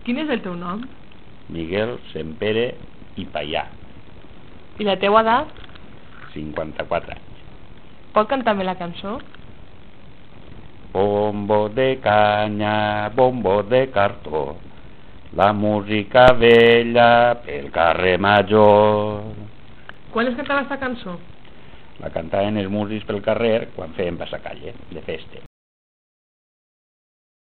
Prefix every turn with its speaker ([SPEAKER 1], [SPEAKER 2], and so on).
[SPEAKER 1] Quin és el teu nom?
[SPEAKER 2] Miguel Sempere i Paià.
[SPEAKER 1] I la teua edat?
[SPEAKER 2] 54 anys.
[SPEAKER 1] Pot cantar-me la cançó?
[SPEAKER 2] Bombo de canya, bombo de cartó, la música vella pel carrer Major.
[SPEAKER 1] Quan es cantava aquesta cançó?
[SPEAKER 2] La cantaven els músics pel carrer quan feien passacalle de festa.